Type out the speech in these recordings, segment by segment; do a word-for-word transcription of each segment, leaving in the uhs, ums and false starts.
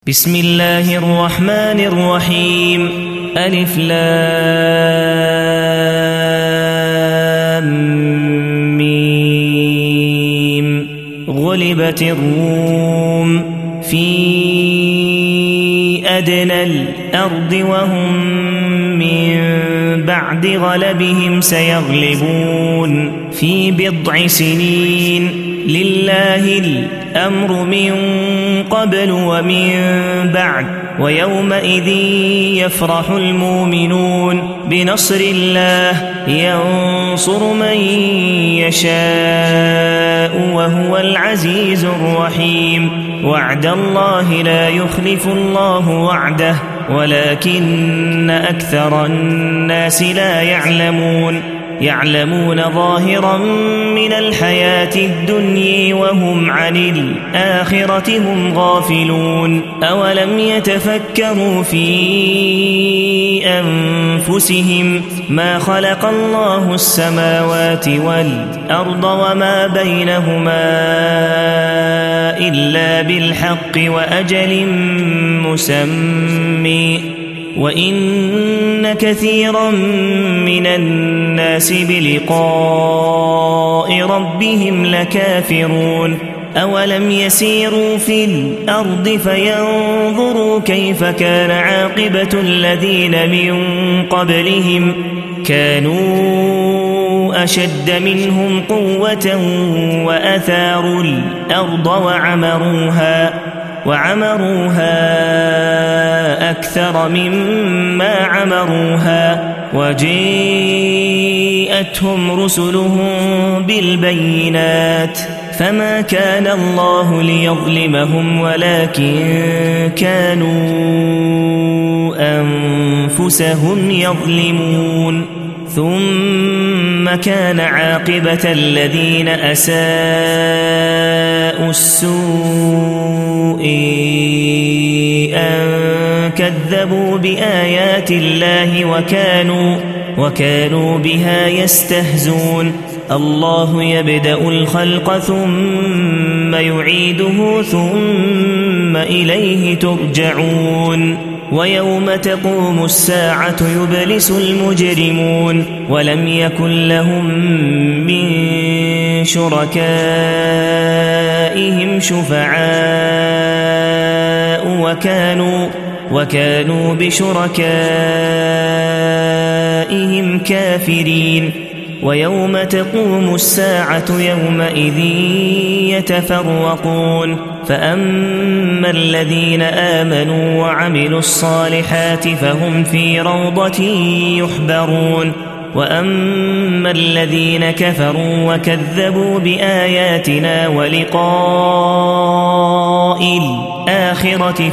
بسم الله الرحمن الرحيم ألف لام ميم غلبت الروم في أدنى الأرض وهم من بعد غلبهم سيغلبون في بضع سنين لله الأمر من قبل ومن بعد ويومئذ يفرح المؤمنون بنصر الله ينصر من يشاء وهو العزيز الرحيم وعد الله لا يخلف الله وعده ولكن أكثر الناس لا يعلمون يعلمون ظاهرا من الحياة الدنيا وهم عن الآخرة هم غافلون أولم يتفكروا في أنفسهم ما خلق الله السماوات والأرض وما بينهما إلا بالحق وأجل مسمى وإن كثيرا من الناس بلقاء ربهم لكافرون أولم يسيروا في الأرض فينظروا كيف كان عاقبة الذين من قبلهم كانوا أشد منهم قوة وأثاروا الأرض وعمروها وعمروها أكثر مما عمروها وجاءتهم رسلهم بالبينات فما كان الله ليظلمهم ولكن كانوا أنفسهم يظلمون ثم كان عاقبة الذين أساءوا السوء أن كذبوا بآيات الله وكانوا وكانوا بها يستهزون الله يبدأ الخلق ثم يعيده ثم إليه ترجعون ويوم تقوم الساعة يبلس المجرمون ولم يكن لهم من شركائهم شفعاء وكانوا وكانوا بشركائهم كافرين ويوم تقوم الساعة يومئذ يتفرقون فأما الذين آمنوا وعملوا الصالحات فهم في روضة يحبرون وأما الذين كفروا وكذبوا بآياتنا ولقاء الآخرة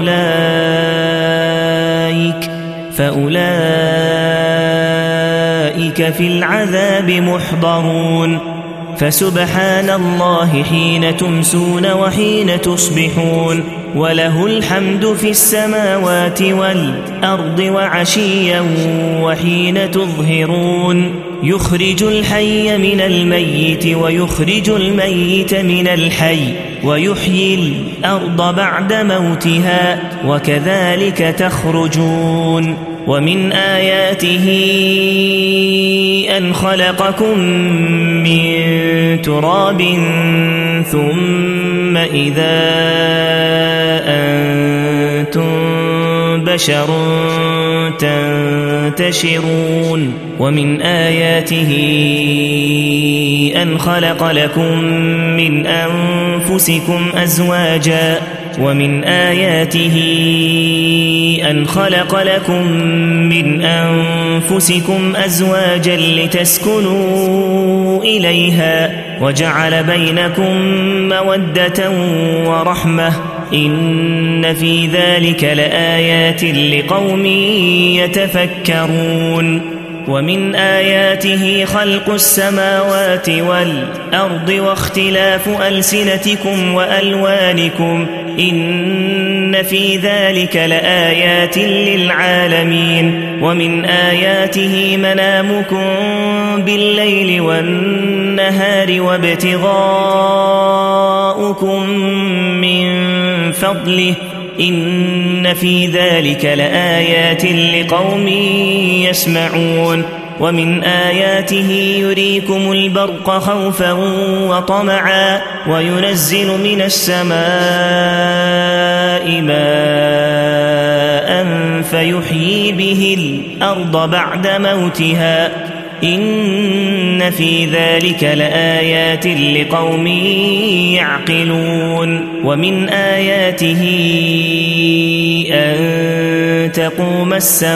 فأولئك فأولئك في العذاب محضرون فسبحان الله حين تمسون وحين تصبحون وله الحمد في السماوات والأرض وعشيا وحين تظهرون يخرج الحي من الميت ويخرج الميت من الحي ويحيي الأرض بعد موتها وكذلك تخرجون ومن آياته أن خلقكم من تراب ثم إذا أنتم بشر تنتشرون ومن آياته أن خلق لكم من أنفسكم أزواجا ومن آياته أن خلق لكم من أنفسكم أزواجا لتسكنوا إليها وجعل بينكم مودة ورحمة إن في ذلك لآيات لقوم يتفكرون ومن آياته خلق السماوات والأرض واختلاف ألسنتكم وألوانكم إن في ذلك لآيات للعالمين ومن آياته منامكم بالليل والنهار وابتغاؤكم من فضله إن في ذلك لآيات لقوم يسمعون ومن آياته يريكم البرق خوفا وطمعا وينزل من السماء ماء فيحيي به الأرض بعد موتها إن في ذلك لآيات لقوم يعقلون ومن آياته أن تقوم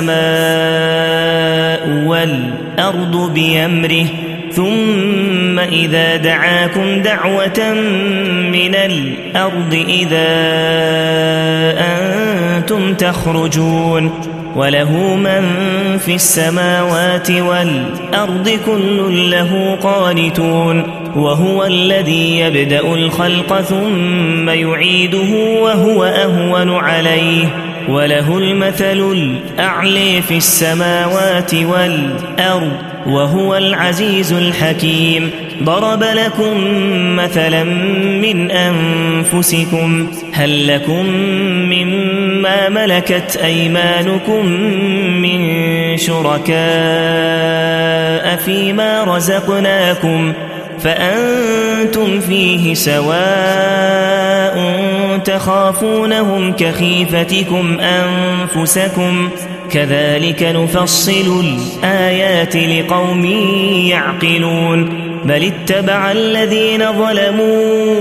السماء والأرض بأمره ثم إذا دعاكم دعوة من الأرض إذا أنتم تخرجون وله من في السماوات والأرض كل له قانتون وهو الذي يبدأ الخلق ثم يعيده وهو أهون عليه وله المثل الأعلى في السماوات والأرض وهو العزيز الحكيم ضرب لكم مثلا من أنفسكم هل لكم مما ملكت أيمانكم من شركاء فيما رزقناكم فأنتم فيه سواء تخافونهم كخيفتكم أنفسكم كذلك نفصل الآيات لقوم يعقلون بل اتبع الذين ظلموا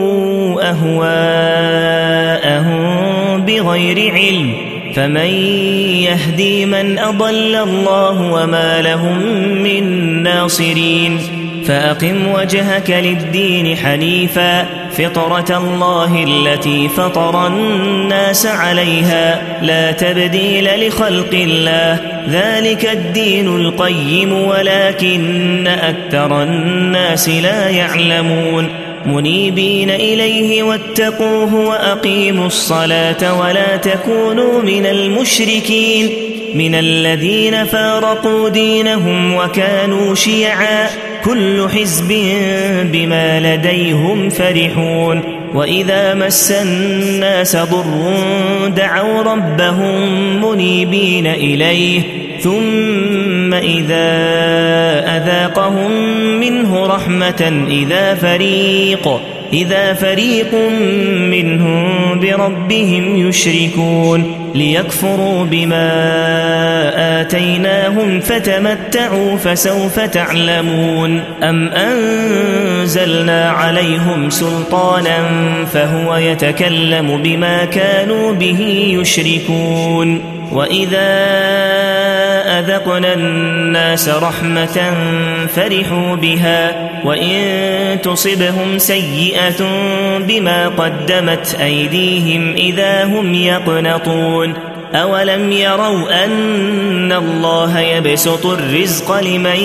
أهواءهم بغير علم فمن يهدي من أضل الله وما لهم من ناصرين فأقم وجهك للدين حنيفا فطرة الله التي فطر الناس عليها لا تبديل لخلق الله ذلك الدين القيم ولكن أكثر الناس لا يعلمون منيبين إليه واتقوه وأقيموا الصلاة ولا تكونوا من المشركين من الذين فارقوا دينهم وكانوا شيعا كل حزب بما لديهم فرحون وإذا مس الناس ضر دعوا ربهم منيبين إليه ثم إذا أذاقهم منه رحمة إذا فريق إذا فريق منهم بربهم يشركون ليكفروا بما آتيناهم فتمتعوا فسوف تعلمون أم أنزلنا عليهم سلطانا فهو يتكلم بما كانوا به يشركون وإذا أذقنا الناس رحمة فرحوا بها وإن تصبهم سيئة بما قدمت أيديهم إذا هم يقنطون أولم يروا أن الله يبسط الرزق لمن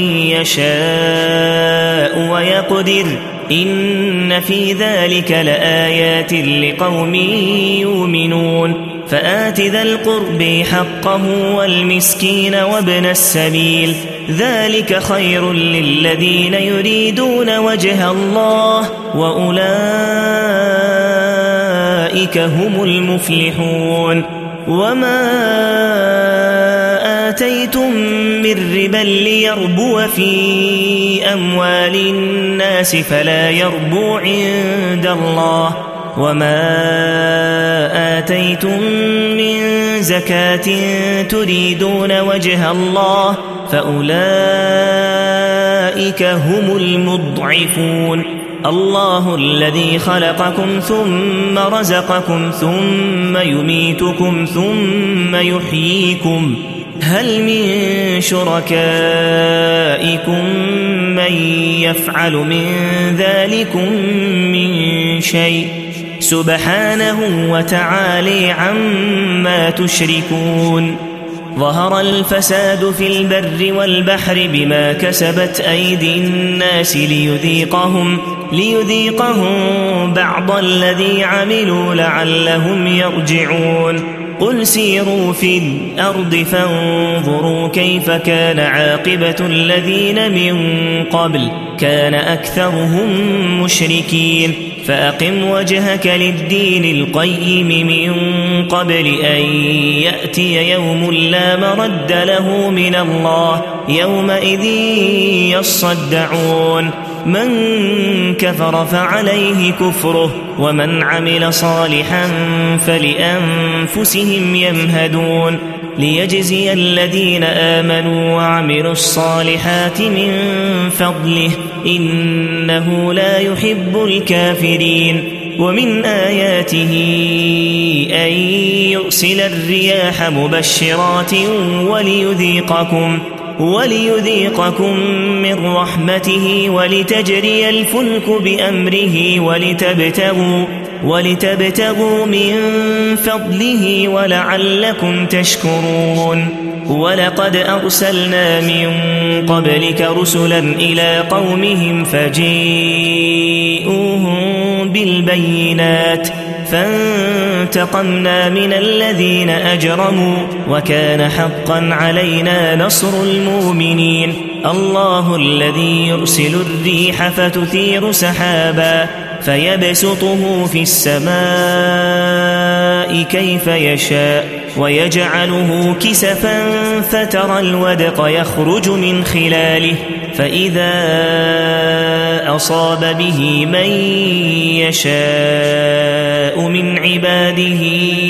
يشاء ويقدر إن في ذلك لآيات لقوم يؤمنون فآت ذا القرب حقه والمسكين وابن السبيل ذلك خير للذين يريدون وجه الله وأولئك هم المفلحون وما آتيتم من ربا ليربو في أموال الناس فلا يربو عند الله وما آتيتم من زكاة تريدون وجه الله فأولئك هم المضعفون الله الذي خلقكم ثم رزقكم ثم يميتكم ثم يحييكم هل من شركائكم من يفعل من ذلكم من شيء سبحانه وتعالى عما تشركون ظهر الفساد في البر والبحر بما كسبت أيدي الناس ليذيقهم ليذيقهم بعض الذي عملوا لعلهم يرجعون قل سيروا في الأرض فانظروا كيف كان عاقبة الذين من قبل كان أكثرهم مشركين فأقم وجهك للدين القيم من قبل أن يأتي يوم لا مرد له من الله يومئذ يصدعون من كفر فعليه كفره ومن عمل صالحا فلأنفسهم يمهدون ليجزي الذين آمنوا وعملوا الصالحات من فضله إنه لا يحب الكافرين ومن آياته أن يرسل الرياح مبشرات وليذيقكم وليذيقكم من رحمته ولتجري الفلك بأمره ولتبتغوا ولتبتغوا من فضله ولعلكم تشكرون ولقد أرسلنا من قبلك رسلا إلى قومهم فجيئوهم بالبينات فانتقمنا من الذين أجرموا وكان حقا علينا نصر المؤمنين الله الذي يرسل الريح فتثير سحابا فيبسطه في السماء كيف يشاء ويجعله كسفا فترى الودق يخرج من خلاله فإذا أصاب به من يشاء من عباده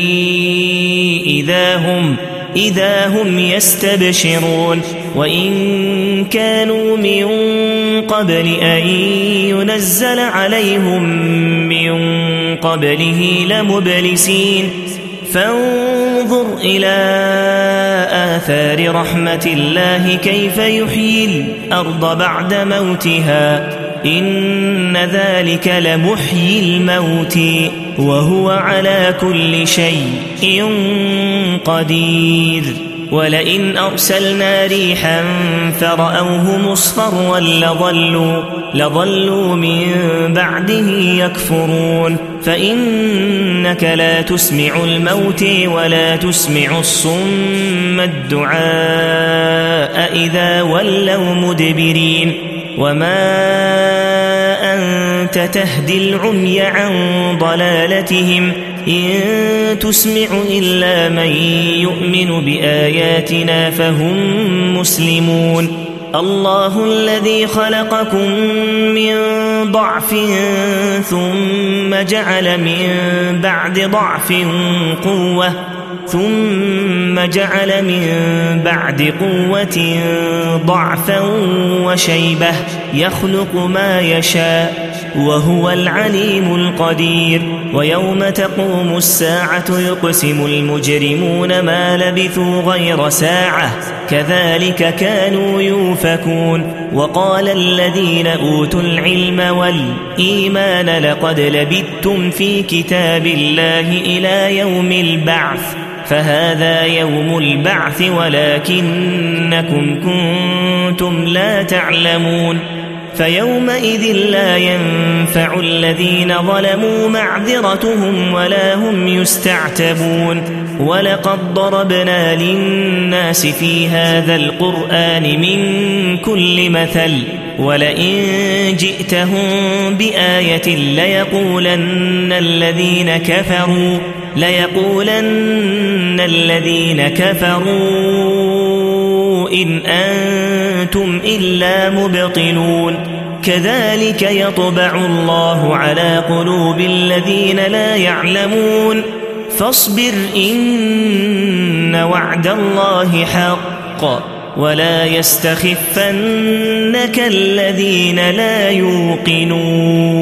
إذا هم إذا هم يستبشرون وإن كانوا من قبل أن ينزل عليهم من قبله لمبلسين فانظر إلى آثار رحمة الله كيف يحيي الأرض بعد موتها إن ذلك لمحيي الموت وهو على كل شيء قدير ولئن أرسلنا ريحا فرأوه مصفرا لظلوا, لظلوا من بعده يكفرون فإنك لا تسمع الموت ولا تسمع الصم الدعاء إذا ولوا مدبرين وما أنت تهدي العمي عن ضلالتهم إن تسمع إلا من يؤمن بآياتنا فهم مسلمون الله الذي خلقكم من ضعف ثم جعل من بعد ضعف قوة ثم جعل من بعد قوة ضعفا وشيبة يخلق ما يشاء وهو العليم القدير ويوم تقوم الساعة يقسم المجرمون ما لبثوا غير ساعة كذلك كانوا يؤفكون وقال الذين أوتوا العلم والإيمان لقد لبثتم في كتاب الله إلى يوم البعث فهذا يوم البعث ولكنكم كنتم لا تعلمون فيومئذ لا ينفع الذين ظلموا معذرتهم ولا هم يستعتبون ولقد ضربنا للناس في هذا القرآن من كل مثل ولئن جئتهم بآية ليقولن الذين كفروا ليقولن الذين كفروا إن أنتم إلا مبطلون كذلك يطبع الله على قلوب الذين لا يعلمون فاصبر إن وعد الله حق ولا يستخفنك الذين لا يوقنون